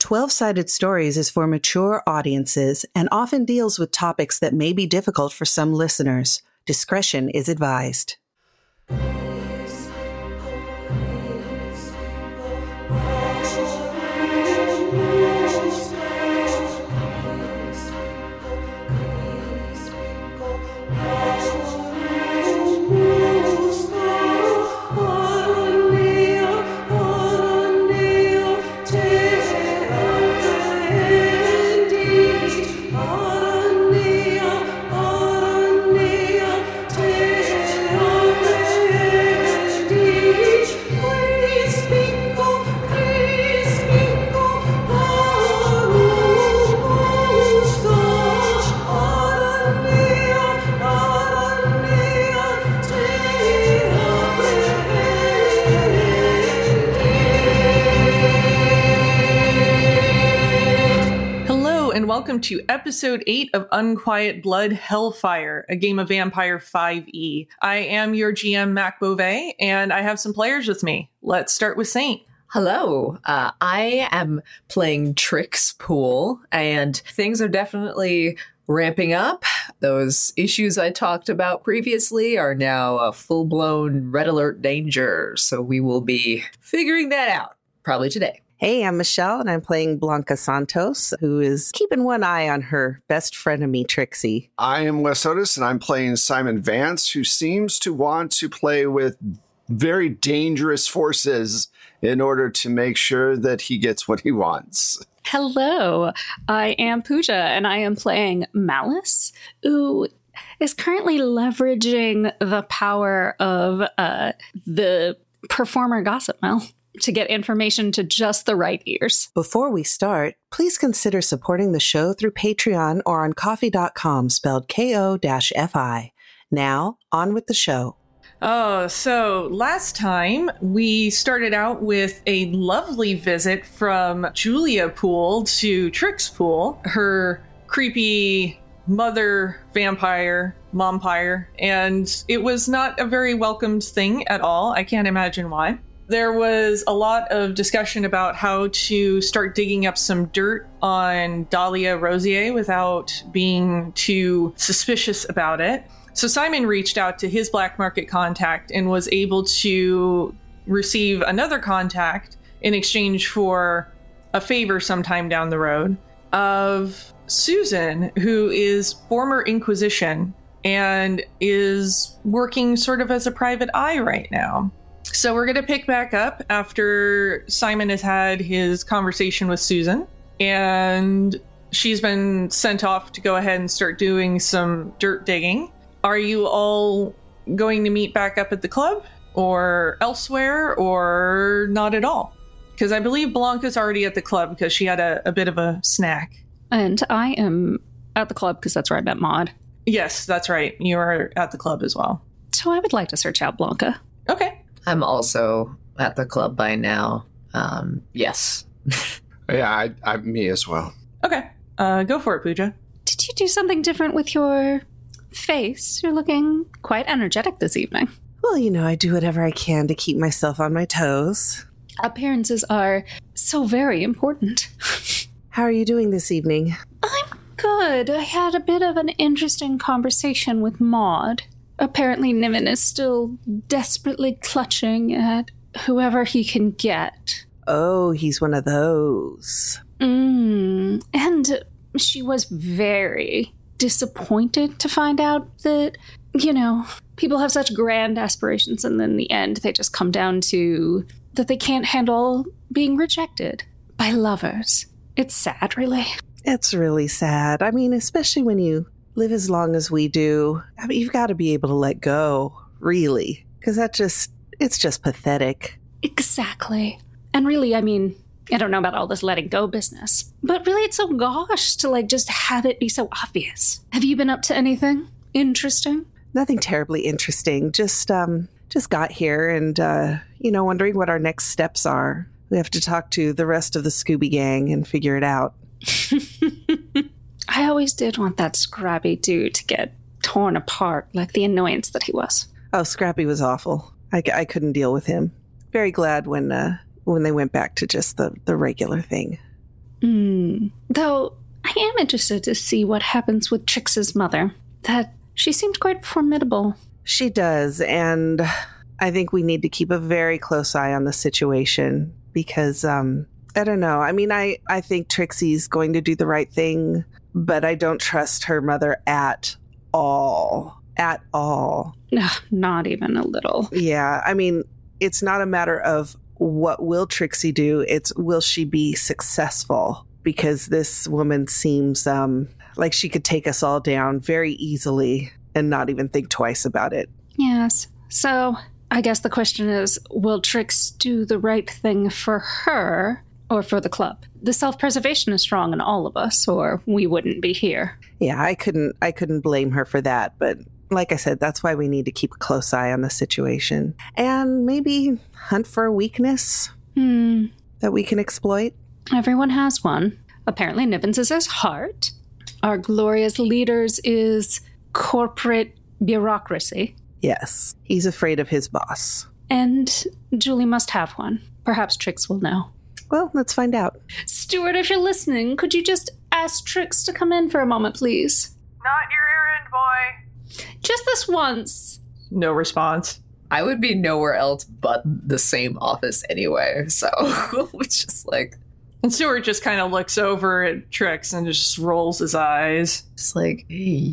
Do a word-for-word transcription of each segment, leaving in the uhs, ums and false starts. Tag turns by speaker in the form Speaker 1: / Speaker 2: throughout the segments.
Speaker 1: twelve-Sided Stories is for mature audiences and often deals with topics that may be difficult for some listeners. Discretion is advised.
Speaker 2: Welcome to episode eight of Unquiet Blood Hellfire, a game of Vampire five E. I am your G M, Mac Beauvais, and I have some players with me. Let's start with Saint.
Speaker 3: Hello, uh, I am playing Trix Pool, and things are definitely ramping up. Those issues I talked about previously are now a full-blown red alert danger, so we will be figuring that out, probably today.
Speaker 1: Hey, I'm Michelle, and I'm playing Blanca Santos, who is keeping one eye on her best frenemy, Trixie.
Speaker 4: I am Wes Otis, and I'm playing Simon Vance, who seems to want to play with very dangerous forces in order to make sure that he gets what he wants.
Speaker 5: Hello, I am Pooja, and I am playing Malice, who is currently leveraging the power of uh, the performer Gossip Mill to get information to just the right ears.
Speaker 1: Before we start, please consider supporting the show through Patreon or on coffee dot com, spelled K O F I. Now, on with the show.
Speaker 2: Oh, so last time we started out with a lovely visit from Julia Pool to Trix Pool, her creepy mother vampire, mompire, and it was not a very welcomed thing at all. I can't imagine why. There was a lot of discussion about how to start digging up some dirt on Dahlia Rosier without being too suspicious about it. So Simon reached out to his black market contact and was able to receive another contact in exchange for a favor sometime down the road of Susan, who is former Inquisition and is working sort of as a private eye right now. So we're going to pick back up after Simon has had his conversation with Susan, and she's been sent off to go ahead and start doing some dirt digging. Are you all going to meet back up at the club or elsewhere, or not at all? Because I believe Blanca's already at the club because she had a, a bit of a snack.
Speaker 5: And I am at the club because that's where I met Maud.
Speaker 2: Yes, that's right. You are at the club as well.
Speaker 5: So I would like to search out Blanca.
Speaker 2: Okay.
Speaker 3: I'm also at the club by now. Um, yes.
Speaker 4: Yeah, I, I, me as well.
Speaker 2: Okay. Uh, go for it, Pooja.
Speaker 5: Did you do something different with your face? You're looking quite energetic this evening.
Speaker 1: Well, you know, I do whatever I can to keep myself on my toes.
Speaker 5: Appearances are so very important.
Speaker 1: How are you doing this evening?
Speaker 5: I'm good. I had a bit of an interesting conversation with Maud. Apparently Niven is still desperately clutching at whoever he can get.
Speaker 1: Oh, he's one of those.
Speaker 5: Mm. And she was very disappointed to find out that, you know, people have such grand aspirations and then in the end they just come down to that they can't handle being rejected by lovers. It's sad, really.
Speaker 1: It's really sad. I mean, especially when you live as long as we do. I mean, you've got to be able to let go, really, because that just, it's just pathetic.
Speaker 5: Exactly. And really, I mean, I don't know about all this letting go business, but really it's so gosh to like just have it be so obvious. Have you been up to anything interesting?
Speaker 1: Nothing terribly interesting. Just, um, just got here and, uh, you know, wondering what our next steps are. We have to talk to the rest of the Scooby Gang and figure it out.
Speaker 5: I always did want that Scrappy dude to get torn apart, like the annoyance that he was.
Speaker 1: Oh, Scrappy was awful. I, I couldn't deal with him. Very glad when uh, when they went back to just the, the regular thing.
Speaker 5: Hmm. Though, I am interested to see what happens with Trix's mother. That she seemed quite formidable.
Speaker 1: She does, and I think we need to keep a very close eye on the situation because, um, I don't know. I mean, I, I think Trixie's going to do the right thing, but I don't trust her mother at all. At all.
Speaker 5: Ugh, not even a little.
Speaker 1: Yeah, I mean, it's not a matter of what will Trixie do, it's will she be successful? Because this woman seems um, like she could take us all down very easily and not even think twice about it.
Speaker 5: Yes. So, I guess the question is, will Trix do the right thing for her or for the club? The self-preservation is strong in all of us, or we wouldn't be here.
Speaker 1: Yeah, I couldn't I couldn't blame her for that, but like I said, that's why we need to keep a close eye on the situation. And maybe hunt for a weakness
Speaker 5: Hmm.
Speaker 1: that we can exploit.
Speaker 5: Everyone has one. Apparently Nibbins is his heart. Our glorious leaders is corporate bureaucracy.
Speaker 1: Yes, he's afraid of his boss.
Speaker 5: And Julie must have one. Perhaps Trix will know.
Speaker 1: Well, let's find out.
Speaker 5: Stuart, if you're listening, could you just ask Trix to come in for a moment, please?
Speaker 2: Not your errand, boy.
Speaker 5: Just this once.
Speaker 2: No response.
Speaker 3: I would be nowhere else but the same office anyway, so it's just like...
Speaker 2: And Stuart just kind of looks over at Trix and just rolls his eyes.
Speaker 3: Just like,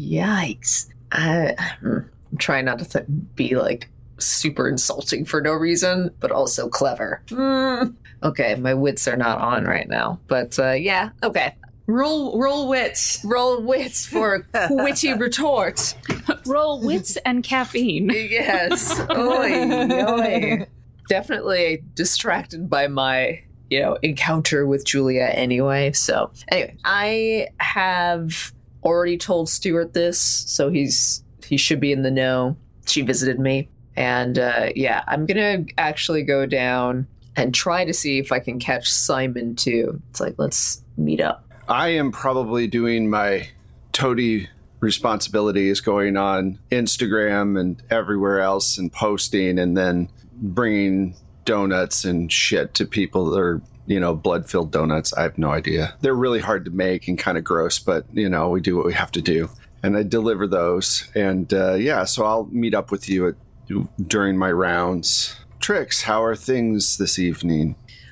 Speaker 3: yikes. I, I'm trying not to th- be like super insulting for no reason, but also clever. Mm. Okay, my wits are not on right now, but uh, yeah, okay.
Speaker 2: Roll, roll wits.
Speaker 3: Roll wits for a witty retort.
Speaker 5: Roll wits and caffeine.
Speaker 3: Yes. Oy, oy. Definitely distracted by my, you know, encounter with Julia anyway. So anyway, I have already told Stuart this, so he's he should be in the know. She visited me. And uh, yeah, I'm going to actually go down and try to see if I can catch Simon too. It's like, let's meet up.
Speaker 4: I am probably doing my toady responsibilities, going on Instagram and everywhere else and posting, and then bringing donuts and shit to people that are, you know, blood-filled donuts. I have no idea. They're really hard to make and kind of gross, but, you know, we do what we have to do. And I deliver those. And, uh, yeah, so I'll meet up with you at, during my rounds. Trix, how are things this evening?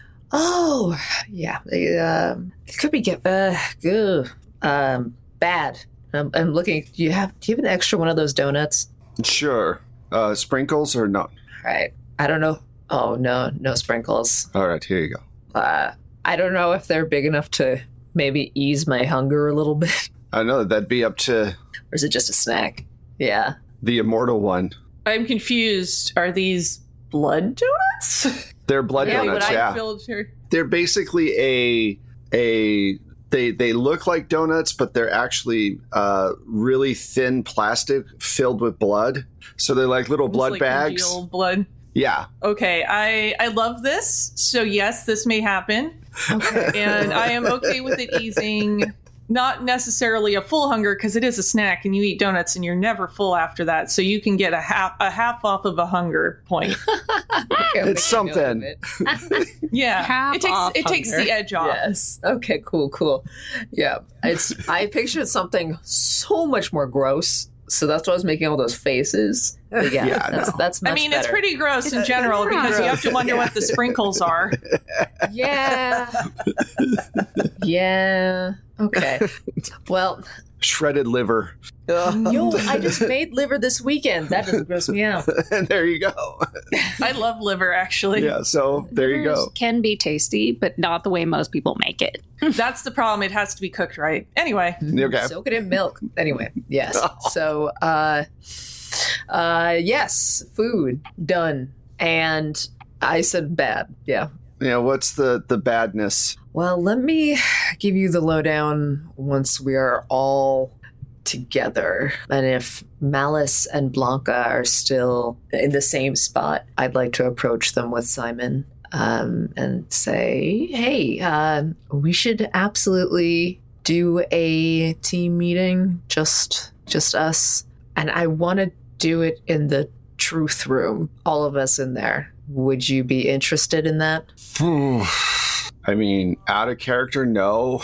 Speaker 3: Oh, yeah. They, um, it could be get uh, good, um, bad. I'm, I'm looking. Do you have Do you have an extra one of those donuts?
Speaker 4: Sure. Uh, sprinkles or not?
Speaker 3: All right. I don't know. Oh no, no sprinkles.
Speaker 4: All right, here you go.
Speaker 3: Uh, I don't know if they're big enough to maybe ease my hunger a little bit.
Speaker 4: I know that'd be up to
Speaker 3: Or is it just a snack? Yeah.
Speaker 4: the immortal one.
Speaker 2: I'm confused. Are these blood donuts?
Speaker 4: They're blood
Speaker 2: Yeah,
Speaker 4: donuts,
Speaker 2: but I
Speaker 4: yeah.
Speaker 2: filter.
Speaker 4: They're basically a a they they look like donuts, but they're actually uh, really thin plastic filled with blood. So they're like little blood
Speaker 2: like
Speaker 4: bags.
Speaker 2: congealed blood.
Speaker 4: Yeah.
Speaker 2: Okay, I I love this. So yes, this may happen,
Speaker 3: Okay.
Speaker 2: and I am okay with it easing. Not necessarily a full hunger, because it is a snack, and you eat donuts, and you're never full after that. So you can get a half a half off of a hunger point.
Speaker 3: Okay,
Speaker 4: It's
Speaker 3: I'll make a note
Speaker 4: something.
Speaker 3: of it.
Speaker 2: Yeah,
Speaker 5: Half
Speaker 2: it takes
Speaker 5: off
Speaker 2: it takes
Speaker 5: hunger.
Speaker 2: the edge off.
Speaker 3: Yes. Okay, cool, cool. Yeah. It's I pictured something so much more gross. So that's why I was making all those faces. But yeah,
Speaker 4: Yeah,
Speaker 3: that's
Speaker 4: no.
Speaker 3: that's much
Speaker 2: I mean, it's
Speaker 3: better.
Speaker 2: pretty gross in general
Speaker 3: pretty
Speaker 2: because you have to
Speaker 3: gross.
Speaker 2: wonder what the sprinkles are.
Speaker 3: Yeah. Yeah. Okay. Well,
Speaker 4: Shredded liver.
Speaker 3: yo, I just made liver this weekend. That doesn't gross me out.
Speaker 4: And there you go.
Speaker 2: I love liver, actually.
Speaker 4: Yeah, so there you
Speaker 5: Livers
Speaker 4: go.
Speaker 5: Can be tasty, but not the way most people make it.
Speaker 2: That's the problem. It has to be cooked right. Anyway,
Speaker 4: Okay.
Speaker 3: Soak it in milk. Anyway, yes. So, uh, uh, yes, food done, and I said bad. Yeah.
Speaker 4: Yeah, what's the the badness?
Speaker 3: Well, let me give you the lowdown once we are all together. And if Malice and Blanca are still in the same spot, I'd like to approach them with Simon um, and say, hey, uh, we should absolutely do a team meeting, just just us. And I want to do it in the truth room, all of us in there. Would you be interested in that?
Speaker 4: I mean, out of character, no.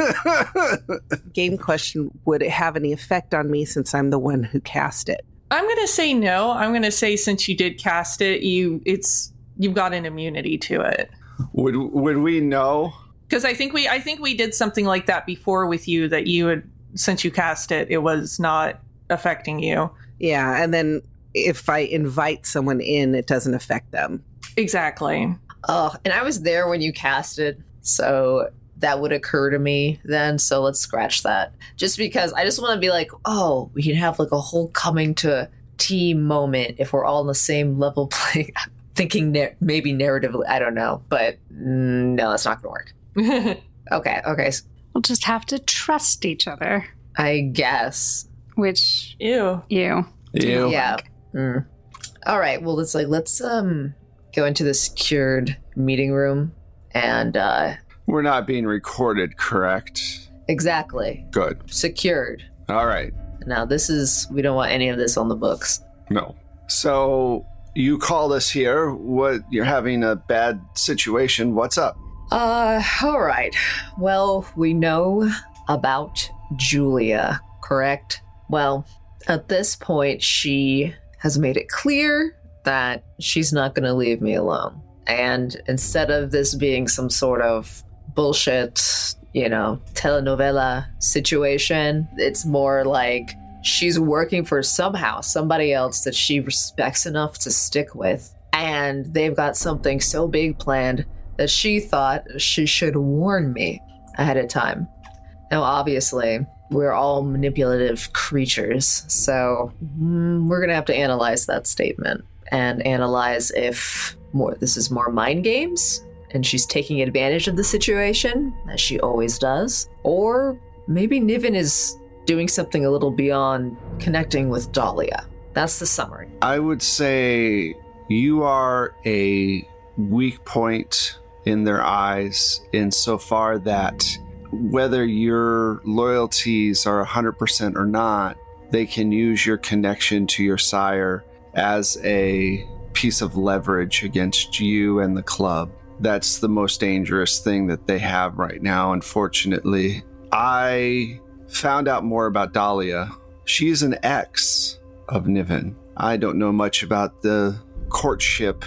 Speaker 1: Game question, would it have any effect on me since I'm the one who cast it?
Speaker 2: I'm going to say no. I'm going to say since you did cast it, you it's you've got an immunity to it.
Speaker 4: Would would we know?
Speaker 2: Because I think we I think we did something like that before with you, that you had, since you cast it, it was not affecting you.
Speaker 1: Yeah, and then if I invite someone in, it doesn't affect them.
Speaker 2: Exactly.
Speaker 3: Oh, and I was there when you cast it, so that would occur to me then. So let's scratch that. Just because I just want to be like, oh, we can have like a whole coming to team moment if we're all on the same level playing. Thinking na- maybe narratively, I don't know, but mm, no, that's not going to work. okay, okay.
Speaker 5: We'll just have to trust each other.
Speaker 3: I guess.
Speaker 5: Which
Speaker 2: Ew.
Speaker 5: you.
Speaker 4: Ew.
Speaker 3: Yeah. Mm. All right. Well, it's like let's um go into the secured meeting room, and uh
Speaker 4: We're not being recorded, correct?
Speaker 3: exactly
Speaker 4: Good.
Speaker 3: secured.
Speaker 4: All right.
Speaker 3: Now this is we don't want any of this on the books.
Speaker 4: No. So you called us here. What? You're having a bad situation. What's up?
Speaker 3: Uh, all right. Well, we know about Julia, correct? Well, at this point, she has made it clear that she's not going to leave me alone. And instead of this being some sort of bullshit, you know, telenovela situation, it's more like she's working for somehow somebody else that she respects enough to stick with. And they've got something so big planned that she thought she should warn me ahead of time. Now, obviously, we're all manipulative creatures, so mm, we're going to have to analyze that statement and analyze if more this is more mind games and she's taking advantage of the situation, as she always does, or maybe Niven is doing something a little beyond connecting with Dahlia. That's the summary.
Speaker 4: I would say you are a weak point in their eyes insofar that whether your loyalties are one hundred percent or not, they can use your connection to your sire as a piece of leverage against you and the club. That's the most dangerous thing that they have right now, unfortunately. I found out more about Dahlia. She's an ex of Niven. I don't know much about the courtship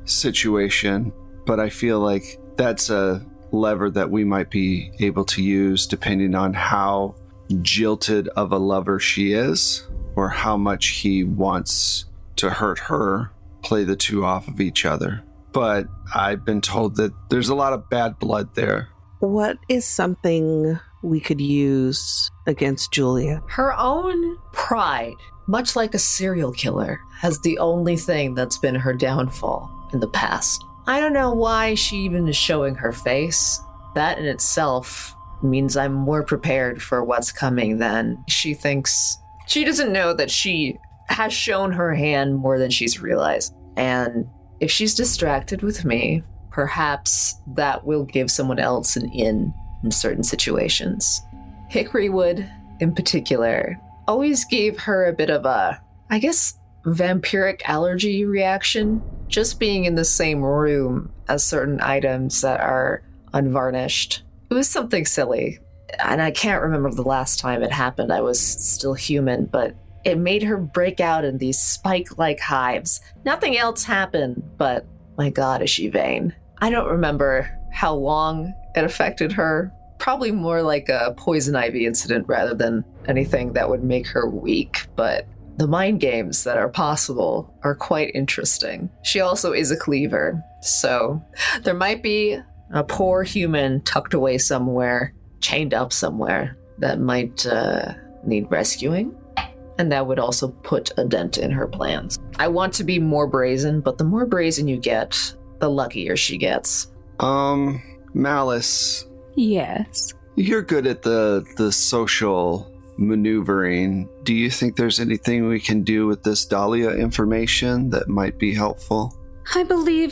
Speaker 4: situation, but I feel like that's a lever that we might be able to use depending on how jilted of a lover she is or how much he wants to hurt her, play the two off of each other. But I've been told that there's a lot of bad blood there.
Speaker 1: What is something we could use against Julia?
Speaker 3: Her own pride, much like a serial killer, has the only thing that's been her downfall in the past. I don't know why she even is showing her face. That in itself means I'm more prepared for what's coming than she thinks. She doesn't know that she has shown her hand more than she's realized. And if she's distracted with me, perhaps that will give someone else an in in certain situations. Hickorywood, in particular, always gave her a bit of a, I guess, vampiric allergy reaction, just being in the same room as certain items that are unvarnished. It was something silly, and I can't remember the last time it happened. I was still human, but it made her break out in these spike-like hives. Nothing else happened, but my God, is she vain. I don't remember how long it affected her. Probably more like a poison ivy incident rather than anything that would make her weak, but the mind games that are possible are quite interesting. She also is a cleaver, so there might be a poor human tucked away somewhere, chained up somewhere, that might uh, need rescuing, and that would also put a dent in her plans. I want to be more brazen, but the more brazen you get, the luckier she gets.
Speaker 4: Um, Malice,
Speaker 5: Yes.
Speaker 4: you're good at the the social maneuvering. Do you think there's anything we can do with this Dahlia information that might be helpful?
Speaker 5: I believe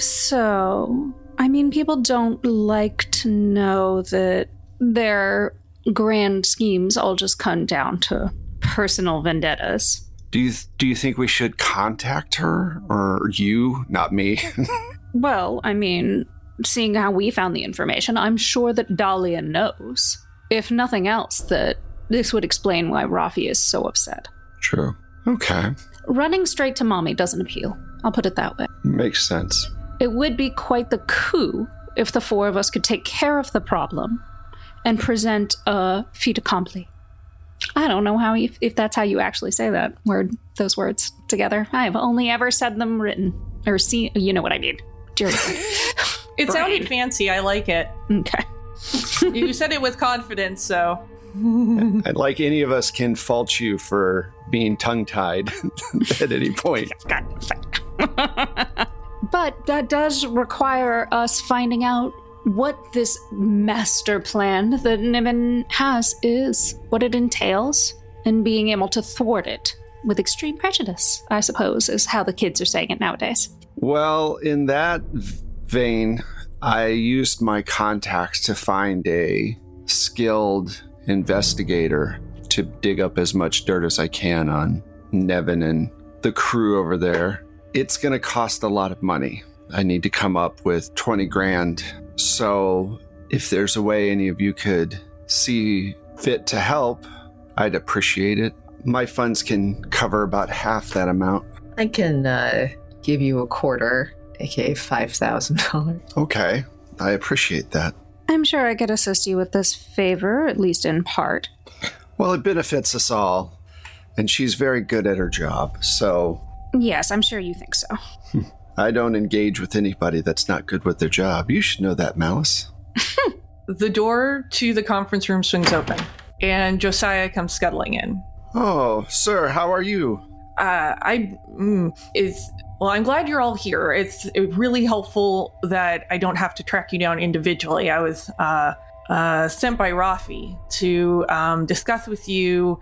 Speaker 5: so. I mean, people don't like to know that their grand schemes all just come down to personal vendettas.
Speaker 4: Do you do you think we should contact her, or you, not me?
Speaker 5: Well, I mean, seeing how we found the information, I'm sure that Dahlia knows. If nothing else, that this would explain why Rafi is so upset.
Speaker 4: True. Okay.
Speaker 5: Running straight to mommy doesn't appeal. I'll put it that way.
Speaker 4: Makes sense.
Speaker 5: It would be quite the coup if the four of us could take care of the problem and present a fait accompli. I don't know how you, if that's how you actually say that word, those words together. I've only ever said them written or seen. You know what I mean. Jerry.
Speaker 2: It
Speaker 5: Brain.
Speaker 2: sounded fancy. I like it.
Speaker 5: Okay.
Speaker 2: You said it with confidence, so.
Speaker 4: And like any of us can fault you for being tongue-tied at any point.
Speaker 5: But that does require us finding out what this master plan that Niven has is, what it entails, and being able to thwart it with extreme prejudice, I suppose, is how the kids are saying it nowadays.
Speaker 4: Well, in that vein, I used my contacts to find a skilled investigator to dig up as much dirt as I can on Nevin and the crew over there. It's going to cost a lot of money. I need to come up with twenty grand. So if there's a way any of you could see fit to help, I'd appreciate it. My funds can cover about half that amount.
Speaker 3: I can uh, give you a quarter, aka five thousand dollars.
Speaker 4: Okay, I appreciate that.
Speaker 5: I'm sure I could assist you with this favor, at least in part.
Speaker 4: Well, it benefits us all, and she's very good at her job, so...
Speaker 5: Yes, I'm sure you think so.
Speaker 4: I don't engage with anybody that's not good with their job. You should know that, Malice.
Speaker 2: The door to the conference room swings open, and Josiah comes scuttling in.
Speaker 4: Oh, sir, how are you?
Speaker 2: Uh, I, mm, it's, well, I'm glad you're all here. It's really helpful that I don't have to track you down individually. I was uh, uh, sent by Rafi to um, discuss with you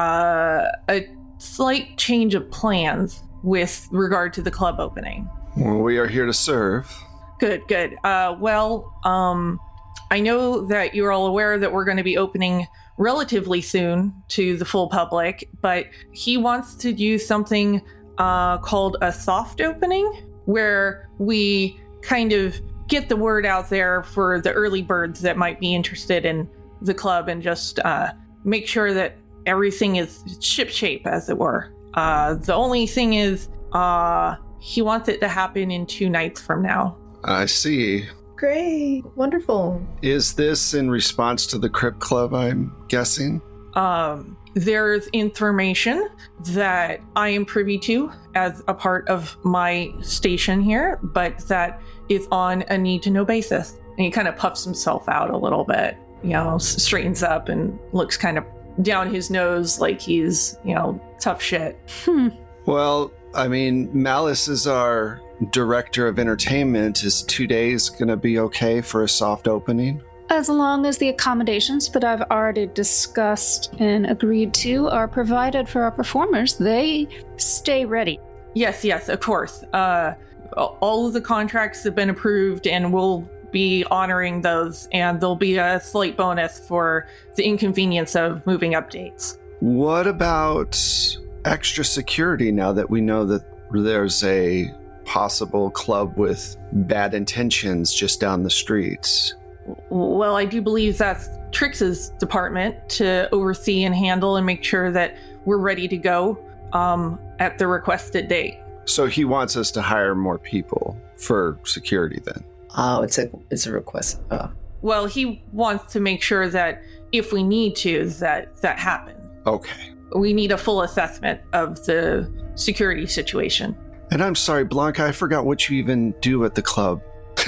Speaker 2: uh, a slight change of plans with regard to the club opening.
Speaker 4: Well, we are here to serve.
Speaker 2: Good, good. Uh, well, um, I know that you're all aware that we're going to be opening relatively soon to the full public, but he wants to do something uh, called a soft opening, where we kind of get the word out there for the early birds that might be interested in the club and just uh, make sure that everything is shipshape, as it were. Uh, the only thing is, uh, he wants it to happen in two nights from now.
Speaker 4: I see.
Speaker 3: Great. Wonderful.
Speaker 4: Is this in response to the Crypt Club, I'm guessing?
Speaker 2: Um, there's information that I am privy to as a part of my station here, but that is on a need-to-know basis. And he kind of puffs himself out a little bit, you know, straightens up and looks kind of down his nose like he's, you know, tough shit.
Speaker 5: Hmm.
Speaker 4: Well, I mean, Malice is our director of entertainment. Is two days going to be okay for a soft opening?
Speaker 5: As long as the accommodations that I've already discussed and agreed to are provided for our performers, they stay ready.
Speaker 2: Yes, yes, of course. Uh, all of the contracts have been approved, and we'll be honoring those, and there'll be a slight bonus for the inconvenience of moving updates.
Speaker 4: What about extra security now that we know that there's a possible club with bad intentions just down the streets?
Speaker 2: Well, I do believe that's Trix's department to oversee and handle and make sure that we're ready to go um, at the requested date.
Speaker 4: So he wants us to hire more people for security then?
Speaker 3: Oh, it's a it's a request. Oh.
Speaker 2: Well, he wants to make sure that if we need to, that that happens.
Speaker 4: Okay.
Speaker 2: We need a full assessment of the security situation.
Speaker 4: And I'm sorry, Blanca, I forgot what you even do at the club.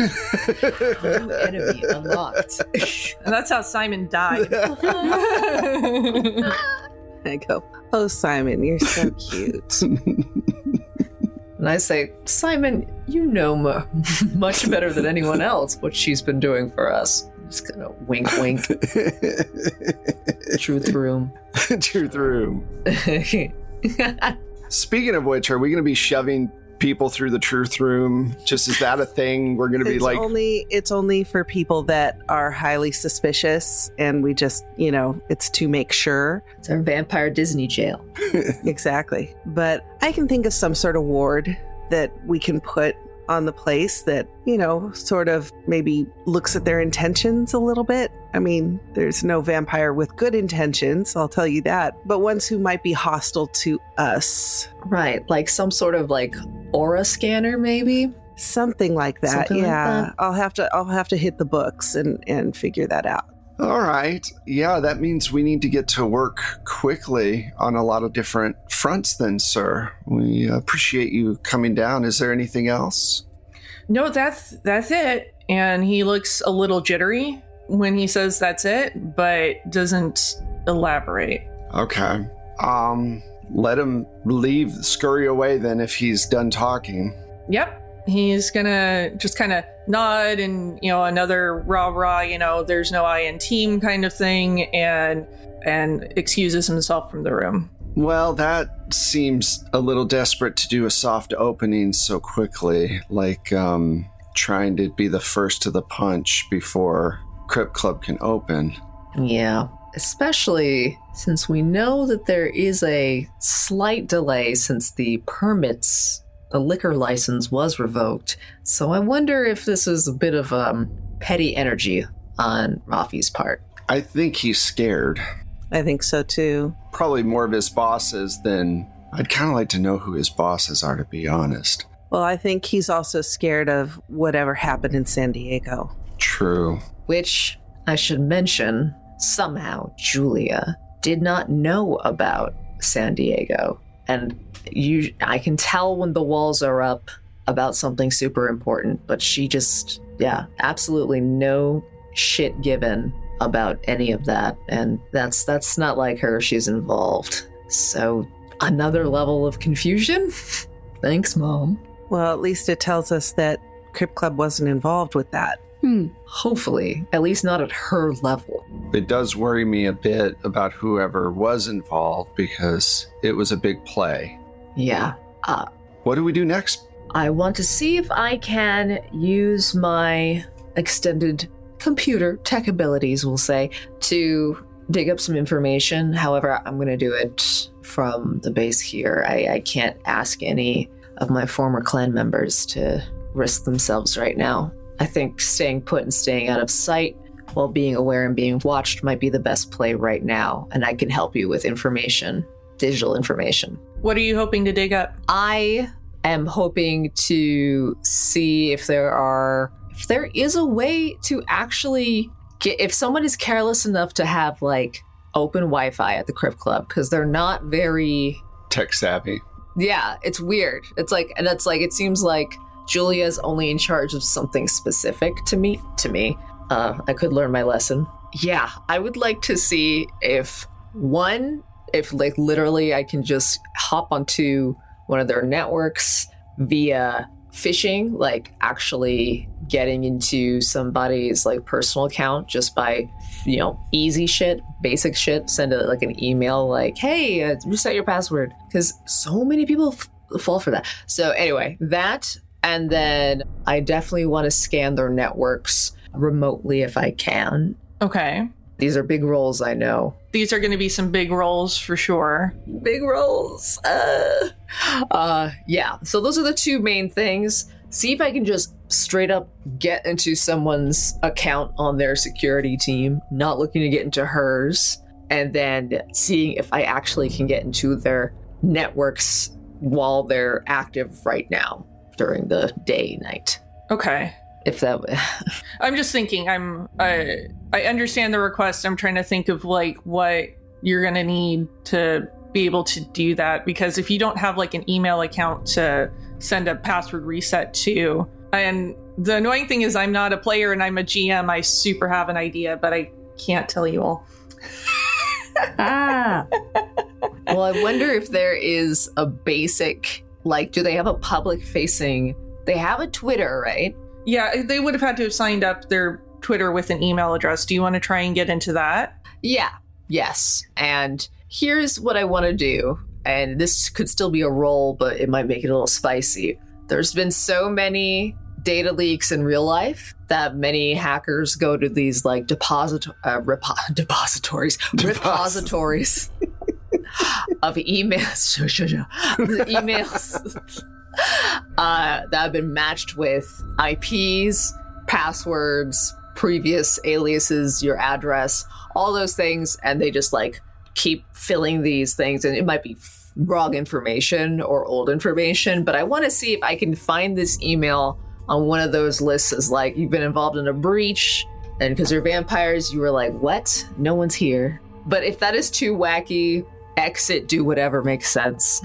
Speaker 3: New enemy unlocked.
Speaker 2: And that's how Simon died.
Speaker 1: I go, oh, Simon, you're so cute.
Speaker 3: And I say, Simon, you know m- much better than anyone else what she's been doing for us. Just gonna wink, wink. Truth room.
Speaker 4: Truth room. Speaking of which, are we going to be shoving people through the truth room? Just is that a thing? We're going to be
Speaker 1: it's
Speaker 4: like
Speaker 1: only it's only for people that are highly suspicious, and we just, you know, it's to make sure.
Speaker 3: It's our vampire Disney jail.
Speaker 1: Exactly. But I can think of some sort of ward that we can put on the place that, you know, sort of maybe looks at their intentions a little bit. I mean, there's no vampire with good intentions, I'll tell you that, but ones who might be hostile to us.
Speaker 3: Right, like some sort of like aura scanner, maybe?
Speaker 1: Something like that.
Speaker 3: Something
Speaker 1: yeah.
Speaker 3: like that.
Speaker 1: I'll have to I'll have to hit the books and, and figure that out.
Speaker 4: All right. Yeah, that means we need to get to work quickly on a lot of different fronts then, sir. We appreciate you coming down. Is there anything else?
Speaker 2: No, that's that's it. And he looks a little jittery when he says that's it, but doesn't elaborate.
Speaker 4: Okay. Um, let him leave, scurry away then if he's done talking.
Speaker 2: Yep. He's gonna just kind of nod and, you know, another rah rah, you know, there's no I in team kind of thing, and and excuses himself from the room.
Speaker 4: Well, that seems a little desperate to do a soft opening so quickly, like um, trying to be the first to the punch before Crypt Club can open.
Speaker 3: Yeah, especially since we know that there is a slight delay since the permits, the liquor license was revoked. So I wonder if this is a bit of um, petty energy on Rafi's part.
Speaker 4: I think he's scared.
Speaker 1: I think so too.
Speaker 4: Probably more of his bosses than... I'd kind of like to know who his bosses are, to be honest.
Speaker 1: Well, I think he's also scared of whatever happened in San Diego.
Speaker 4: True.
Speaker 3: Which, I should mention, somehow Julia did not know about San Diego. And you, I can tell when the walls are up about something super important, but she just, yeah, absolutely no shit given about any of that. And that's that's not like her. She's involved. So another level of confusion? Thanks, Mom.
Speaker 1: Well, at least it tells us that Crypt Club wasn't involved with that.
Speaker 5: Hmm.
Speaker 3: Hopefully, at least not at her level.
Speaker 4: It does worry me a bit about whoever was involved because it was a big play.
Speaker 3: Yeah. Uh,
Speaker 4: What do we do next?
Speaker 3: I want to see if I can use my extended computer tech abilities, we'll say, to dig up some information. However, I'm going to do it from the base here. I, I can't ask any of my former clan members to risk themselves right now. I think staying put and staying out of sight while being aware and being watched might be the best play right now, and I can help you with information, digital information.
Speaker 2: What are you hoping to dig up?
Speaker 3: I am hoping to see if there are, if there is a way to actually get, if someone is careless enough to have like open Wi-Fi at the Crypt Club, because they're not very,
Speaker 4: Tech savvy.
Speaker 3: yeah, it's weird. It's like, and it's like, it seems like Julia's only in charge of something specific to me, to me. Uh, I could learn my lesson. Yeah, I would like to see if one, if like literally I can just hop onto one of their networks via phishing, like actually getting into somebody's like personal account just by, you know, easy shit, basic shit, send it like an email like, hey, uh, reset your password. Because so many people f- fall for that. So anyway, that, and then I definitely want to scan their networks remotely if I can.
Speaker 2: Okay.
Speaker 3: These are big roles, I know.
Speaker 2: These are going to be some big roles for sure.
Speaker 3: Big roles. Uh, uh, yeah. So those are the two main things. See if I can just straight up get into someone's account on their security team, not looking to get into hers, and then seeing if I actually can get into their networks while they're active right now during the day, night.
Speaker 2: Okay.
Speaker 3: If that
Speaker 2: I'm just thinking, I'm, I, I understand the request. I'm trying to think of like what you're going to need to be able to do that. Because if you don't have like an email account to send a password reset to, and the annoying thing is I'm not a player and I'm a G M, I super have an idea, but I can't tell you all.
Speaker 3: ah. Well, I wonder if there is a basic, like, do they have a public facing, they have a Twitter, right?
Speaker 2: Yeah, they would have had to have signed up their Twitter with an email address. Do you want to try and get into that?
Speaker 3: Yeah, yes. And here's what I want to do. And this could still be a role, but it might make it a little spicy. There's been so many data leaks in real life that many hackers go to these like deposit uh, repo- depositories, repositories of emails, emails uh, that have been matched with I Ps, passwords, previous aliases, your address, all those things, and they just like keep filling these things, and it might be wrong information or old information, but I want to see if I can find this email on one of those lists as like, you've been involved in a breach, and because you're vampires, you were like, what? No one's here. But if that is too wacky, exit, do whatever makes sense.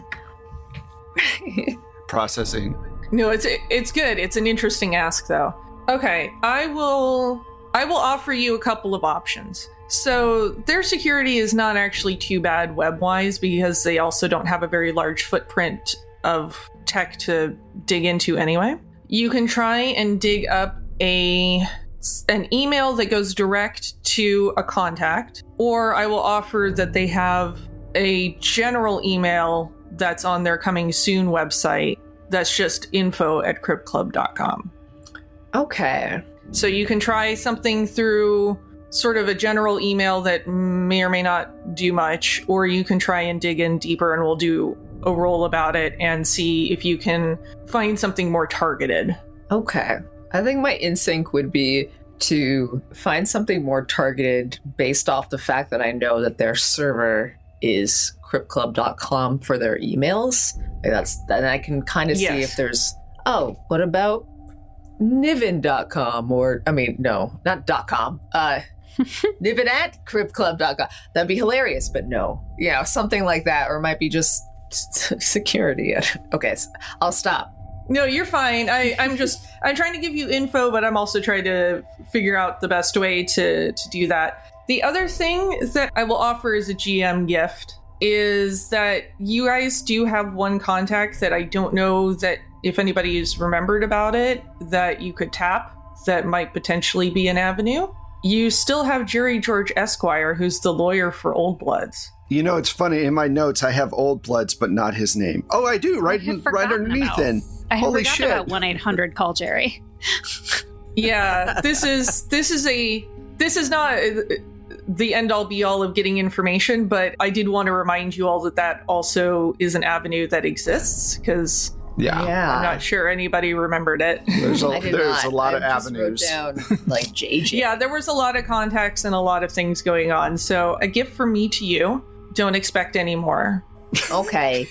Speaker 4: Processing.
Speaker 2: No, it's it's good. It's an interesting ask, though. Okay, I will I will offer you a couple of options. So their security is not actually too bad web-wise because they also don't have a very large footprint of tech to dig into anyway. You can try and dig up a an email that goes direct to a contact, or I will offer that they have a general email that's on their coming soon website that's just info at crypt club dot com.
Speaker 3: Okay.
Speaker 2: So you can try something through sort of a general email that may or may not do much, or you can try and dig in deeper and we'll do a roll about it and see if you can find something more targeted.
Speaker 3: Okay. I think my instinct would be to find something more targeted based off the fact that I know that their server is crypt club dot com for their emails. Like that's then I can kind of
Speaker 2: Yes.
Speaker 3: see if there's, oh, what about niven dot com? Or, I mean, no, not .com. Uh, niven at crypt club dot com. That'd be hilarious, but no. Yeah, something like that. Or it might be just security. Okay, so I'll stop.
Speaker 2: No, you're fine. I, I'm just, I'm trying to give you info, but I'm also trying to figure out the best way to, to do that. The other thing that I will offer as a G M gift is that you guys do have one contact that I don't know that if anybody's remembered about it, that you could tap that might potentially be an avenue. You still have Jerry George Esquire, who's the lawyer for Old Bloods.
Speaker 4: You know, it's funny. In my notes, I have Old Bloods, but not his name. Oh, I do. Right,
Speaker 5: I had
Speaker 4: right
Speaker 5: forgotten
Speaker 4: underneath.
Speaker 5: about-
Speaker 4: Then,
Speaker 5: I
Speaker 4: holy
Speaker 5: forgot
Speaker 4: shit!
Speaker 5: about one eight hundred call Jerry.
Speaker 2: Yeah, this is this is a this is not the end all be all of getting information, but I did want to remind you all that that also is an avenue that exists because
Speaker 4: Yeah,
Speaker 3: Yeah.
Speaker 2: I'm not sure anybody remembered it.
Speaker 4: there's a
Speaker 3: I did
Speaker 4: there's
Speaker 3: not.
Speaker 4: a lot
Speaker 3: I
Speaker 4: of
Speaker 3: just wrote
Speaker 4: avenues.
Speaker 3: down, like J J.
Speaker 2: Yeah, there was a lot of contacts and a lot of things going on. So a gift from me to you. Don't expect any more.
Speaker 3: Okay.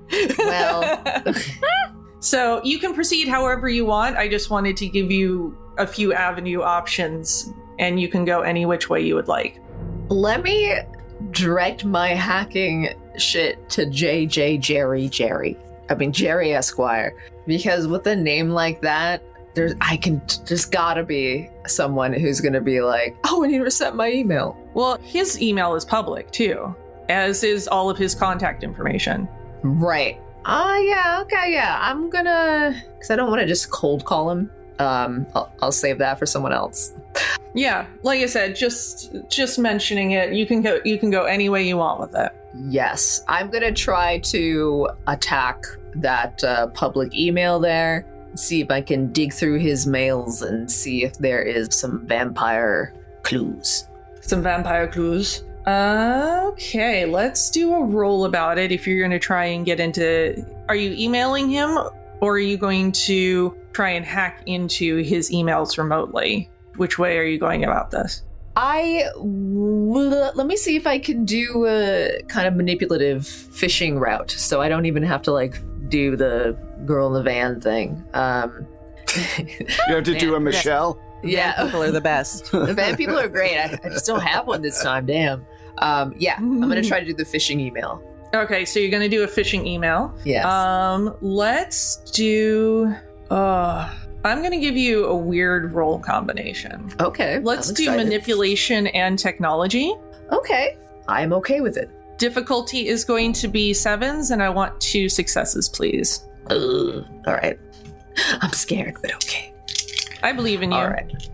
Speaker 3: Well,
Speaker 2: So you can proceed however you want. I just wanted to give you a few avenue options, and you can go any which way you would like.
Speaker 3: let me direct my hacking shit to J J Jerry Jerry. I mean Jerry Esquire, because with a name like that, there's I can there's gotta be someone who's gonna be like, oh, I need to reset my email.
Speaker 2: Well, his email is public too, as is all of his contact information.
Speaker 3: Right. Oh yeah. Okay. Yeah. I'm gonna because I don't want to just cold call him. Um, I'll, I'll save that for someone else.
Speaker 2: Yeah, like I said, just just mentioning it, you can go you can go any way you want with it.
Speaker 3: Yes, I'm gonna try to attack that uh, public email there. See if I can dig through his mails and see if there is some vampire clues.
Speaker 2: Some vampire clues. Okay, let's do a roll about it. If you're going to try and get into, are you emailing him, or are you going to try and hack into his emails remotely? Which way are you going about this?
Speaker 3: I will, let me see if I can do a kind of manipulative phishing route, so I don't even have to like do the girl in the van thing. Um,
Speaker 4: You have to do a
Speaker 3: Man,
Speaker 4: Michelle.
Speaker 3: yeah,
Speaker 1: People are the best.
Speaker 3: the van people are great. I, I just don't have one this time. Damn. Um, yeah, I'm gonna try to do the phishing email.
Speaker 2: Okay, so you're going to do a phishing email.
Speaker 3: Yes.
Speaker 2: Um, let's do. Uh, I'm going to give you a weird roll combination.
Speaker 3: okay.
Speaker 2: Let's
Speaker 3: I'm
Speaker 2: do
Speaker 3: excited.
Speaker 2: manipulation and technology.
Speaker 3: Okay. I'm okay with it.
Speaker 2: Difficulty is going to be sevens, and I want two successes, please.
Speaker 3: Ugh. All right. I'm scared, but okay.
Speaker 2: I believe in you.
Speaker 3: All right.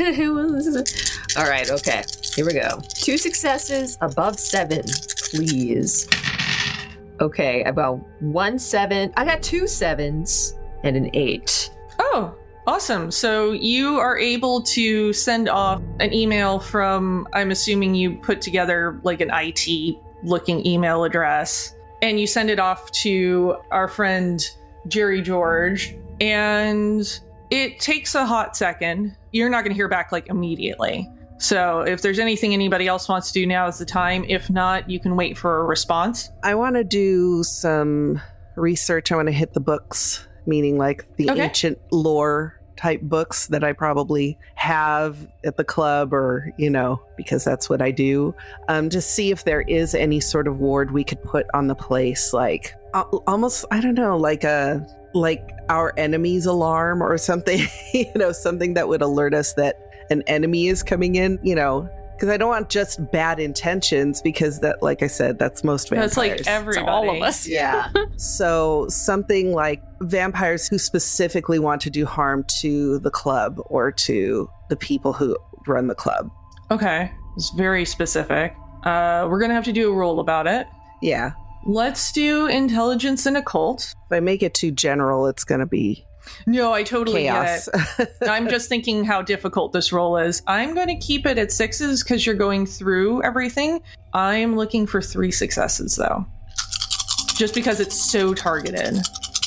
Speaker 3: All right. Okay. Here we go. Two successes above seven, please. Okay. About one seven. I got two sevens and an eight.
Speaker 2: Oh, awesome. So you are able to send off an email from, I'm assuming you put together like an I T looking email address, and you send it off to our friend Jerry George, and it takes a hot second. You're not going to hear back like immediately. So if there's anything anybody else wants to do, now is the time. If not, you can wait for a response.
Speaker 1: I want to do some research. I want to hit the books, meaning like the
Speaker 2: Okay.
Speaker 1: ancient lore type books that I probably have at the club, or, you know, because that's what I do, um, to see if there is any sort of ward we could put on the place, like uh, almost, I don't know, like a like our enemy's alarm or something, you know, something that would alert us that an enemy is coming in, you know, because I don't want just bad intentions, because that, like I said, that's most vampires.
Speaker 2: That's like
Speaker 5: It's
Speaker 2: everybody.
Speaker 5: all of us.
Speaker 3: Yeah.
Speaker 1: So something like vampires who specifically want to do harm to the club or to the people who run the club.
Speaker 2: Okay. It's very specific. Uh, we're going to have to do a roll about it.
Speaker 1: Yeah.
Speaker 2: Let's do intelligence and occult.
Speaker 1: If I make it too general, it's going to be
Speaker 2: No, I totally
Speaker 1: chaos.
Speaker 2: get it. I'm just thinking how difficult this roll is. I'm going to keep it at sixes because you're going through everything. I'm looking for three successes, though. Just because it's so targeted.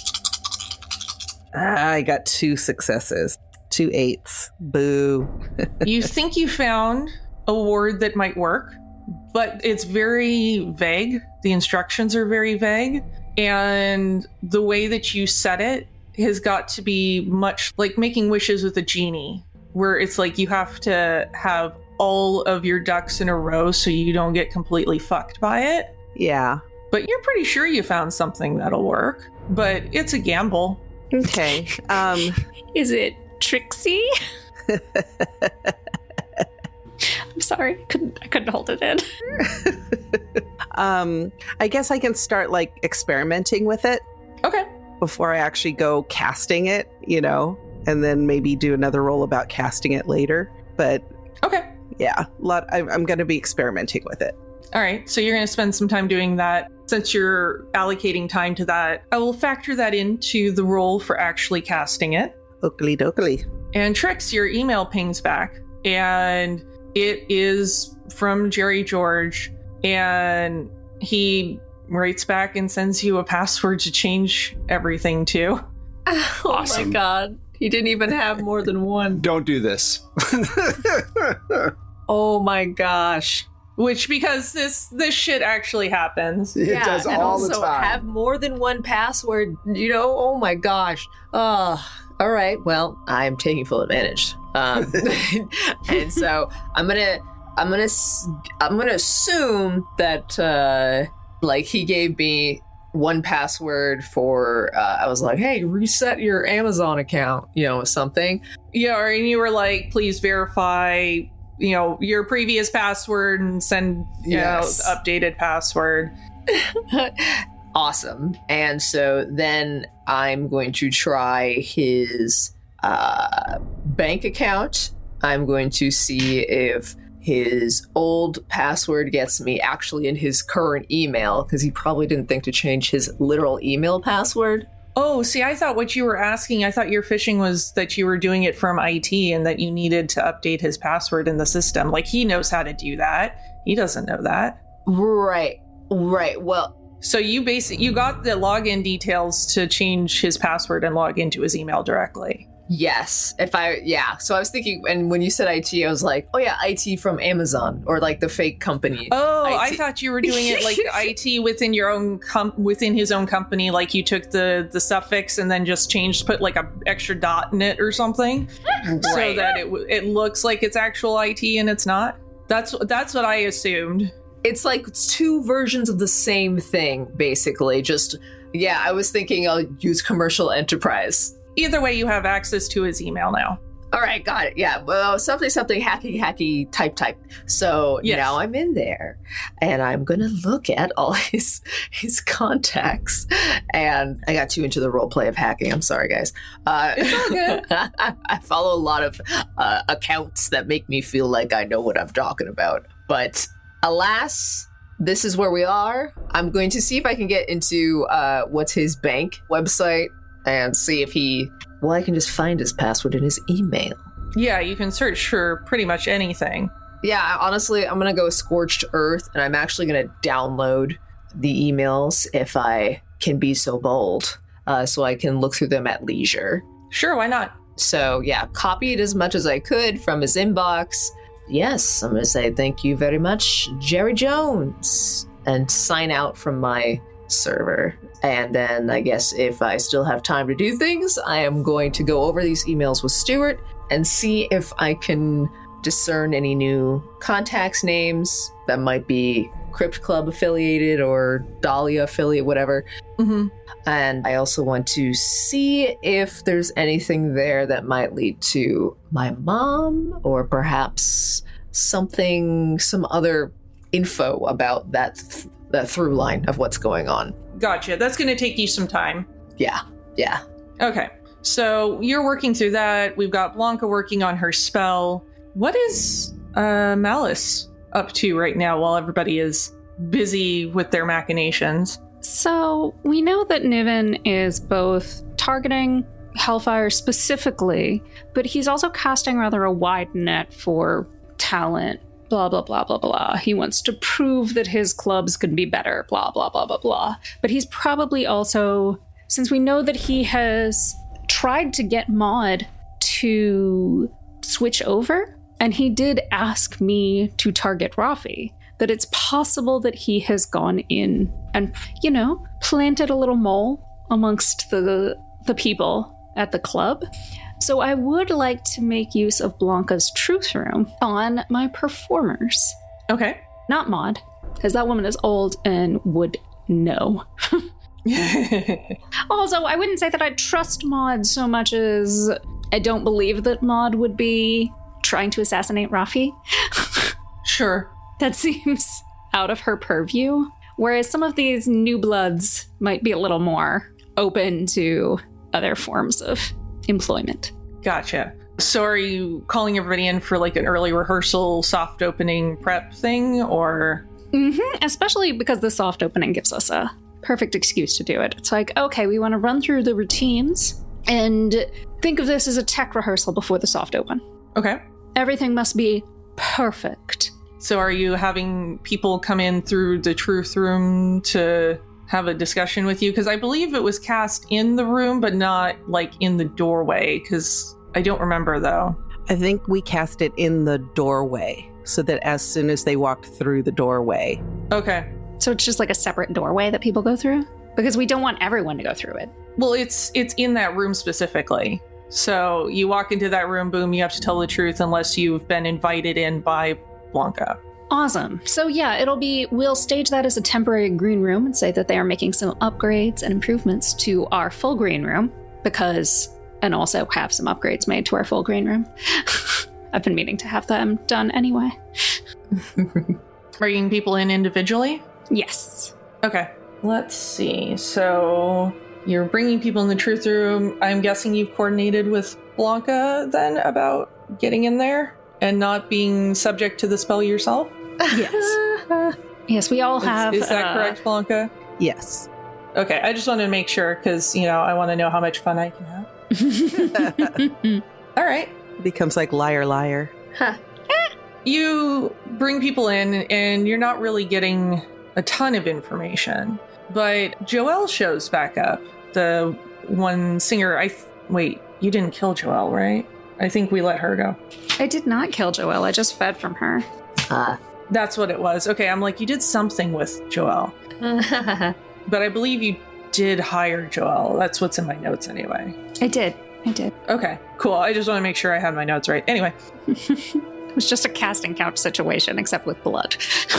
Speaker 1: I got two successes, two eights. Boo.
Speaker 2: You think you found a ward that might work, but it's very vague. The instructions are very vague. And the way that you set it has got to be much like making wishes with a genie, where it's like you have to have all of your ducks in a row so you don't get completely fucked by it.
Speaker 1: Yeah.
Speaker 2: But you're pretty sure you found something that'll work. But it's a gamble.
Speaker 1: Okay. Um,
Speaker 5: Is it Trixie? I'm sorry, couldn't I couldn't hold it in.
Speaker 1: um, I guess I can start like experimenting with it
Speaker 2: Okay.
Speaker 1: before I actually go casting it, you know, and then maybe do another roll about casting it later. But
Speaker 2: Okay.
Speaker 1: yeah, lot, I, I'm going to be experimenting with it.
Speaker 2: All right. So you're going to spend some time doing that. Since you're allocating time to that, I will factor that into the roll for actually casting it.
Speaker 1: Oakley dokley.
Speaker 2: And Trix, your email pings back, and it is from Jerry George, and he writes back and sends you a password to change everything to.
Speaker 3: Oh
Speaker 2: Awesome.
Speaker 3: my god. He didn't even have more than one.
Speaker 4: Don't do this.
Speaker 3: Oh my gosh.
Speaker 2: Which, because this this shit actually happens.
Speaker 4: It
Speaker 3: yeah,
Speaker 4: does
Speaker 3: and
Speaker 4: all
Speaker 3: also
Speaker 4: the time.
Speaker 3: have more than one password, you know? Oh my gosh. Oh, all right. Well, I'm taking full advantage. Um, and so I'm gonna, I'm gonna, s- I'm gonna assume that, uh, like he gave me one password for, uh, I was like, hey, reset your Amazon account, you know, something.
Speaker 2: Yeah, or and you were like, please verify, you know, your previous password and send, you
Speaker 3: Yes.
Speaker 2: know, the updated password.
Speaker 3: Awesome. And so then I'm going to try his uh, bank account. I'm going to see if his old password gets me actually in his current email, because he probably didn't think to change his literal email password.
Speaker 2: Oh, see, I thought what you were asking, I thought your phishing was that you were doing it from I T and that you needed to update his password in the system. Like, he knows how to do that. He doesn't know that.
Speaker 3: Right. Right. Well,
Speaker 2: So you basically, you got the login details to change his password and log into his email directly.
Speaker 3: yes. If I, yeah. So I was thinking, and when you said I T, I was like, oh yeah, I T from Amazon, or like the fake company.
Speaker 2: Oh, I
Speaker 3: I T.
Speaker 2: thought you were doing it like the I T within your own com- within his own company. Like you took the the suffix and then just changed, put like a extra dot in it or something, so
Speaker 3: Right.
Speaker 2: that it w- it looks like it's actual I T and it's not. That's that's what I assumed.
Speaker 3: It's like two versions of the same thing, basically. Just, yeah, I was thinking I'll use commercial enterprise.
Speaker 2: Either way, you have access to his email now.
Speaker 3: All right, got it. Yeah, well, something, something, hacky, hacky, type, type. So
Speaker 2: Yes.
Speaker 3: now I'm in there, and I'm gonna look at all his his contacts. And I got too into the role play of hacking. I'm sorry, guys. Uh,
Speaker 2: It's all good.
Speaker 3: I, I follow a lot of uh, accounts that make me feel like I know what I'm talking about. But alas, this is where we are. I'm going to see if I can get into uh, what's his bank website and see if he. Well, I can just find his password in his email.
Speaker 2: Yeah, you can search for pretty much anything.
Speaker 3: Yeah, honestly, I'm gonna go scorched earth, and I'm actually gonna download the emails if I can be so bold. uh, so I can look through them at leisure.
Speaker 2: Sure, why not?
Speaker 3: So yeah, copied as much as I could from his inbox. Yes, I'm going to say thank you very much, Jerry Jones, and sign out from my server. And then I guess if I still have time to do things, I am going to go over these emails with Stuart and see if I can discern any new contacts names that might be Crypt Club affiliated or Dahlia affiliate, whatever.
Speaker 2: Mm-hmm.
Speaker 3: And I also want to see if there's anything there that might lead to my mom or perhaps something, some other info about that, th- that through line of what's going on.
Speaker 2: Gotcha. That's going to take you some time.
Speaker 3: Yeah, yeah.
Speaker 2: Okay. So you're working through that. We've got Blanca working on her spell. What is uh, Malice up to right now while everybody is busy with their machinations?
Speaker 5: So we know that Niven is both targeting Hellfire specifically, but he's also casting rather a wide net for talent. Blah, blah, blah, blah, blah. He wants to prove that his clubs can be better. Blah, blah, blah, blah, blah. But he's probably also, since we know that he has tried to get Maud to switch over, and he did ask me to target Rafi, that it's possible that he has gone in and, you know, planted a little mole amongst the the people at the club. So I would like to make use of Blanca's truth room on my performers.
Speaker 2: Okay.
Speaker 5: Not Maud, because that woman is old and would know. Also, I wouldn't say that I trust Maud so much as I don't believe that Maud would be trying to assassinate Rafi.
Speaker 2: Sure.
Speaker 5: That seems out of her purview. Whereas some of these new bloods might be a little more open to other forms of employment.
Speaker 2: Gotcha. So are you calling everybody in for like an early rehearsal, soft opening prep thing, or?
Speaker 5: Mm-hmm. Especially because the soft opening gives us a perfect excuse to do it. It's like, okay, we want to run through the routines and think of this as a tech rehearsal before the soft open.
Speaker 2: Okay.
Speaker 5: Everything must be perfect.
Speaker 2: So are you having people come in through the truth room to have a discussion with you? Because I believe it was cast in the room, but not like in the doorway, because I don't remember though.
Speaker 1: I think we cast it in the doorway so that as soon as they walked through the doorway.
Speaker 2: Okay.
Speaker 5: So it's just like a separate doorway that people go through? Because we don't want everyone to go through it.
Speaker 2: Well, it's it's in that room specifically. So you walk into that room, boom, you have to tell the truth unless you've been invited in by Blanca.
Speaker 5: Awesome. So yeah, it'll be, we'll stage that as a temporary green room and say that they are making some upgrades and improvements to our full green room because, and also have some upgrades made to our full green room. I've been meaning to have them done anyway.
Speaker 2: Bringing people in individually?
Speaker 5: Yes.
Speaker 2: Okay. Let's see. So you're bringing people in the truth room. I'm guessing you've coordinated with Blanca then about getting in there and not being subject to the spell yourself?
Speaker 5: Yes. Yes, we all have...
Speaker 2: Is, is that
Speaker 5: uh,
Speaker 2: correct, Blanca?
Speaker 1: Yes.
Speaker 2: Okay, I just wanted to make sure because, you know, I want to know how much fun I can have. All right.
Speaker 1: Becomes like liar, liar.
Speaker 3: Huh.
Speaker 2: You bring people in and you're not really getting a ton of information, but Joelle shows back up. The one singer, I... Th- wait, you didn't kill Joelle, right? I think we let her go.
Speaker 5: I did not kill Joelle. I just fed from her.
Speaker 3: Ah.
Speaker 2: That's what it was. Okay, I'm like, you did something with Joelle. But I believe you did hire Joelle. That's what's in my notes anyway.
Speaker 5: I did. I did.
Speaker 2: Okay, cool. I just want to make sure I had my notes right. Anyway.
Speaker 5: It was just a casting couch situation, except with blood.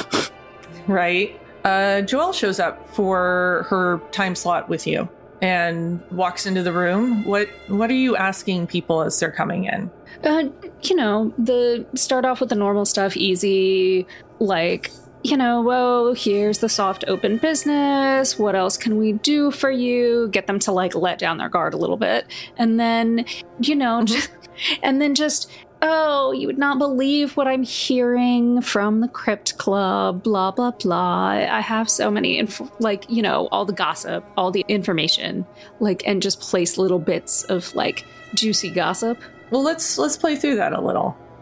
Speaker 2: Right. Uh, Joelle shows up for her time slot with you and walks into the room. What What are you asking people as they're coming in?
Speaker 5: Uh, you know, the start off with the normal stuff, easy, like, you know, well, here's the soft open business. What else can we do for you? Get them to like let down their guard a little bit. And then, you know, just, and then just, oh, you would not believe what I'm hearing from the Crypt Club, blah, blah, blah. I have so many, inf- like, you know, all the gossip, all the information, like, and just place little bits of like juicy gossip.
Speaker 2: Well, let's let's play through that a little.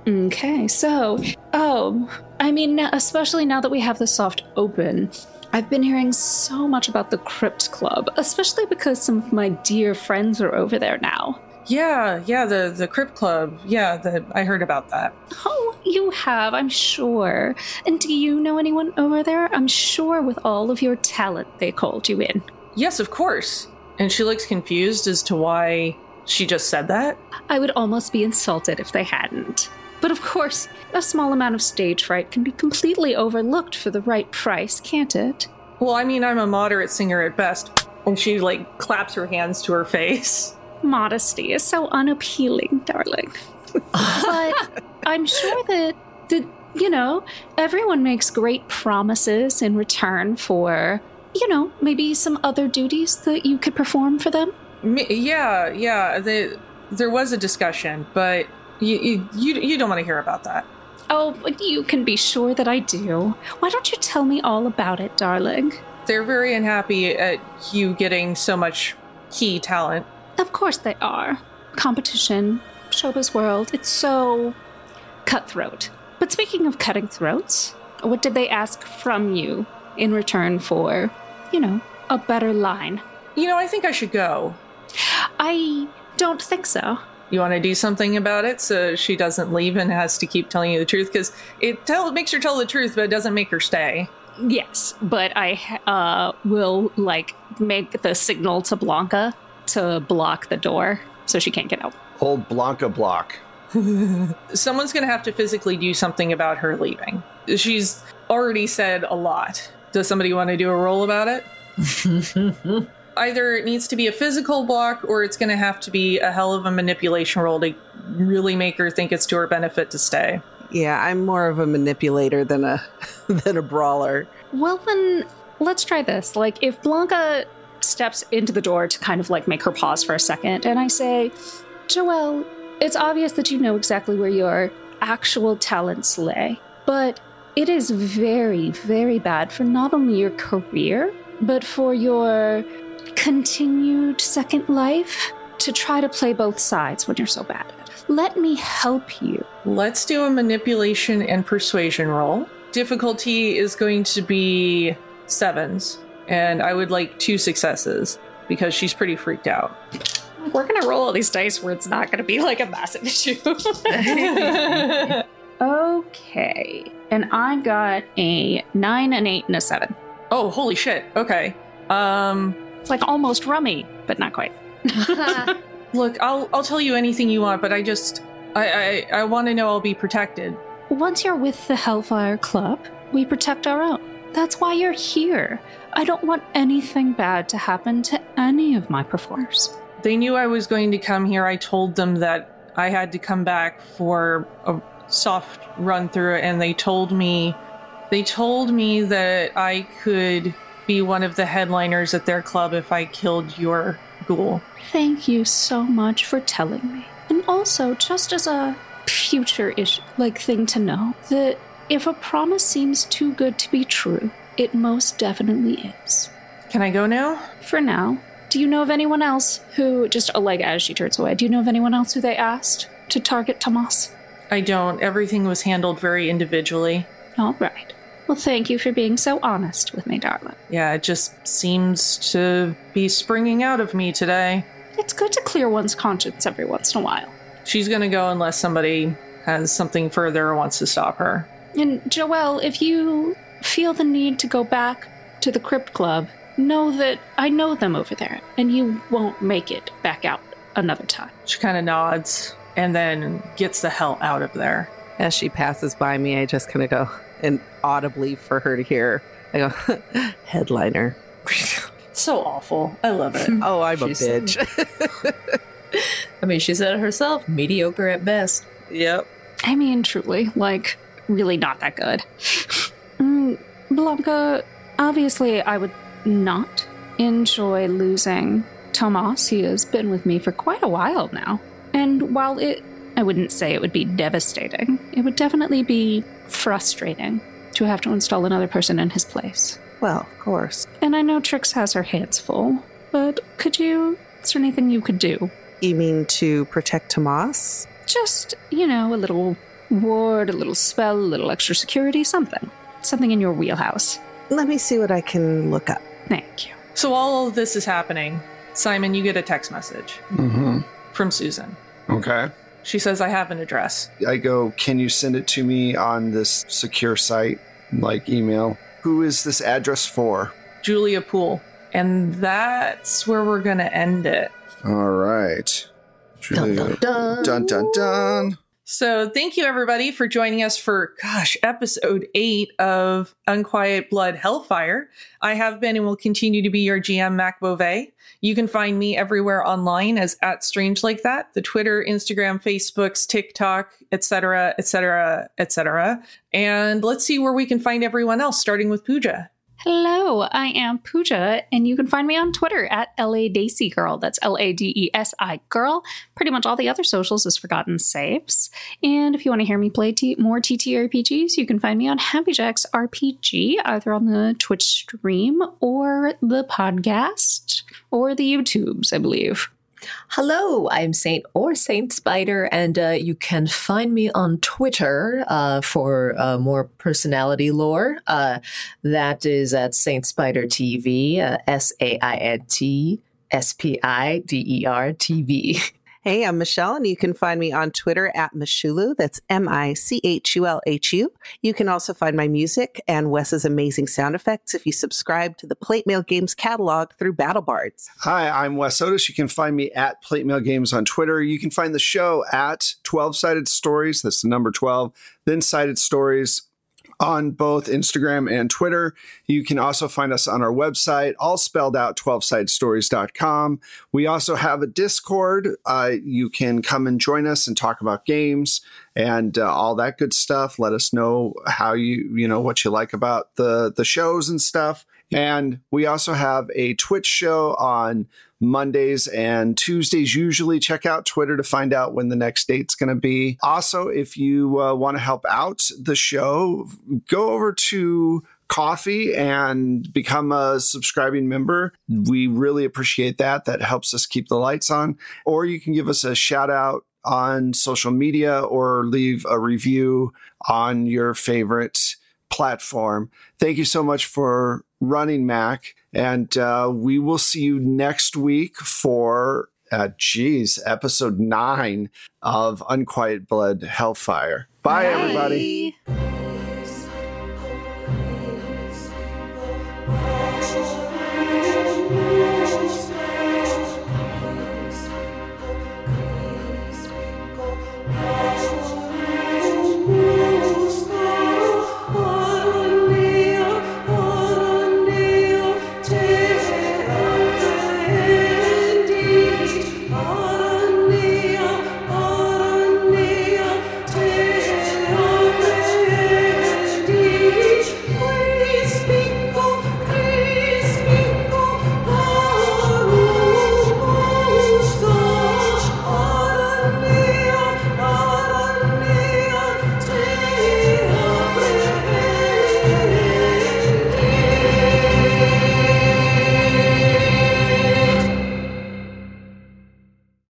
Speaker 5: Okay, so, oh, I mean, especially now that we have the soft open, I've been hearing so much about the Crypt Club, especially because some of my dear friends are over there now.
Speaker 2: Yeah, yeah, the, the Crypt Club. Yeah, the, I heard about that.
Speaker 5: Oh, you have, I'm sure. And do you know anyone over there? I'm sure with all of your talent they called you in.
Speaker 2: Yes, of course. And she looks confused as to why she just said that.
Speaker 5: I would almost be insulted if they hadn't. But of course, a small amount of stage fright can be completely overlooked for the right price, can't it?
Speaker 2: Well, I mean, I'm a moderate singer at best. And she, like, claps her hands to her face.
Speaker 5: Modesty is so unappealing, darling. But I'm sure that, that, you know, everyone makes great promises in return for, you know, maybe some other duties that you could perform for them.
Speaker 2: Me, yeah, yeah, the, there was a discussion, but you, you, you, you don't want to hear about that.
Speaker 5: Oh, but you can be sure that I do. Why don't you tell me all about it, darling?
Speaker 2: They're very unhappy at you getting so much key talent.
Speaker 5: Of course they are. Competition, showbiz world, it's so cutthroat. But speaking of cutting throats, what did they ask from you in return for, you know, a better line?
Speaker 2: You know, I think I should go.
Speaker 5: I don't think so.
Speaker 2: You want to do something about it so she doesn't leave and has to keep telling you the truth? Because it, tell, it makes her tell the truth, but it doesn't make her stay.
Speaker 5: Yes, but I uh, will, like, make the signal to Blanca to block the door so she can't get out.
Speaker 4: Old Blanca block.
Speaker 2: Someone's going to have to physically do something about her leaving. She's already said a lot. Does somebody want to do a roll about it? Either it needs to be a physical block or it's going to have to be a hell of a manipulation roll to really make her think it's to her benefit to stay.
Speaker 1: Yeah, I'm more of a manipulator than a than a brawler.
Speaker 5: Well, then, let's try this. Like, if Blanca steps into the door to kind of, like, make her pause for a second, and I say, Joelle, it's obvious that you know exactly where your actual talents lay, but it is very, very bad for not only your career, but for your continued second life to try to play both sides when you're so bad at it. Let me help you.
Speaker 2: Let's do a manipulation and persuasion roll. Difficulty is going to be sevens, and I would like two successes because she's pretty freaked out.
Speaker 5: We're going to roll all these dice where it's not going to be like a massive issue. Okay. And I got a nine, an eight, and a seven.
Speaker 2: Oh, holy shit. Okay. Um,
Speaker 5: It's like almost rummy, but not quite.
Speaker 2: look, I'll I'll tell you anything you want, but I just I I, I want to know I'll be protected.
Speaker 5: Once you're with the Hellfire Club, we protect our own. That's why you're here. I don't want anything bad to happen to any of my performers.
Speaker 2: They knew I was going to come here. I told them that I had to come back for a soft run through, and they told me they told me that I could be one of the headliners at their club if I killed your ghoul.
Speaker 5: Thank you so much for telling me. And also, just as a future issue, like thing to know, that if a promise seems too good to be true, it most definitely is.
Speaker 2: Can I go now?
Speaker 5: For now. Do you know of anyone else who, just like as she turns away, do you know of anyone else who they asked to target Tomas?
Speaker 2: I don't. Everything was handled very individually.
Speaker 5: All right. Well, thank you for being so honest with me, darling.
Speaker 2: Yeah, it just seems to be springing out of me today.
Speaker 5: It's good to clear one's conscience every once in a while.
Speaker 2: She's gonna go unless somebody has something further or wants to stop her.
Speaker 5: And Joelle, if you feel the need to go back to the Crypt Club, know that I know them over there, and you won't make it back out another time.
Speaker 2: She kind of nods and then gets the hell out of there.
Speaker 1: As she passes by me, I just kind of go, and audibly for her to hear, I go, headliner.
Speaker 2: So awful. I love it.
Speaker 1: Oh, I'm
Speaker 3: She's
Speaker 1: a bitch.
Speaker 3: I mean, she said it herself, mediocre at best.
Speaker 1: Yep.
Speaker 5: I mean, truly, like, really not that good. Mm, Blanca, obviously I would not enjoy losing Tomas. He has been with me for quite a while now. And while it, I wouldn't say it would be devastating, it would definitely be frustrating to have to install another person in his place.
Speaker 1: Well, of course.
Speaker 5: And I know Trix has her hands full, but could you, is there anything you could do?
Speaker 1: You mean to protect Tomas?
Speaker 5: Just, you know, a little ward, a little spell, a little extra security, something. Something in your wheelhouse.
Speaker 1: Let me see what I can look up.
Speaker 5: Thank you.
Speaker 2: So all of this is happening. Simon, you get a text message
Speaker 4: Mm-hmm.
Speaker 2: from Susan.
Speaker 4: Okay.
Speaker 2: She says, I have an address.
Speaker 4: I go, can you send it to me on this secure site, like email? Who is this address for?
Speaker 2: Julia Poole. And that's where we're going to end it.
Speaker 4: All right.
Speaker 3: Dun, dun, dun.
Speaker 4: Dun, dun, dun.
Speaker 2: So thank you, everybody, for joining us for, gosh, episode eight of Unquiet Blood Hellfire. I have been and will continue to be your G M, Mac Beauvais. You can find me everywhere online as at Strange Like That, the Twitter, Instagram, Facebooks, TikTok, et cetera, et cetera, et cetera. And let's see where we can find everyone else, starting with Pooja.
Speaker 5: Hello, I am Pooja, and you can find me on Twitter at L A Desi Girl. That's L A D E S I Girl. Pretty much all the other socials is Forgotten Saves. And if you want to hear me play t- more T T R P Gs, you can find me on Happy Jacks R P G, either on the Twitch stream or the podcast or the YouTubes, I believe.
Speaker 3: Hello, I'm Saint or Saint Spider, and uh, you can find me on Twitter uh, for uh, more personality lore. Uh, that is at Saint Spider T V, uh, S A I N T S P I D E R T V.
Speaker 1: Hey, I'm Michelle, and you can find me on Twitter at Michulu. That's M I C H U L H U. You can also find my music and Wes's amazing sound effects if you subscribe to the Plate Mail Games catalog through BattleBards.
Speaker 4: Hi, I'm Wes Otis. You can find me at Plate Mail Games on Twitter. You can find the show at twelve-Sided Stories. That's the number twelve. Then Sided Stories on both Instagram and Twitter. You can also find us on our website, all spelled out, twelve sided stories dot com. We also have a Discord. Uh, you can come and join us and talk about games and uh, all that good stuff. Let us know how you, you know, what you like about the, the shows and stuff. And we also have a Twitch show on Mondays and Tuesdays. Usually check out Twitter to find out when the next date's going to be. Also, if you uh, want to help out the show, go over to Coffee and become a subscribing member. We really appreciate that. That helps us keep the lights on. Or you can give us a shout out on social media or leave a review on your favorite platform. Thank you so much for running, Mac. And uh, we will see you next week for, uh, geez, episode nine of Unquiet Blood Hellfire. Bye,
Speaker 5: Bye.
Speaker 4: everybody.